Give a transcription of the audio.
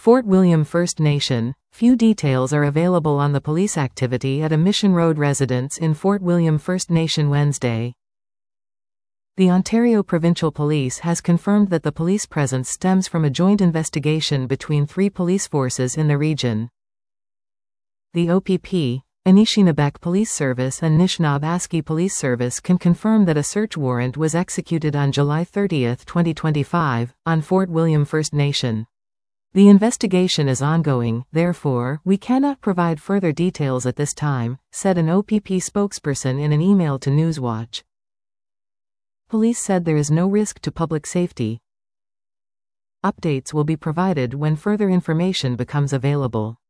Fort William First Nation. Few details are available on the police activity at a Mission Road residence in Fort William First Nation Wednesday. The Ontario Provincial Police has confirmed that the police presence stems from a joint investigation between 3 police forces in the region. The OPP, Anishinabek Police Service and Nishnawbe Police Service can confirm that a search warrant was executed on July 30, 2025, on Fort William First Nation. The investigation is ongoing, therefore, we cannot provide further details at this time, said an OPP spokesperson in an email to Newswatch. Police said there is no risk to public safety. Updates will be provided when further information becomes available.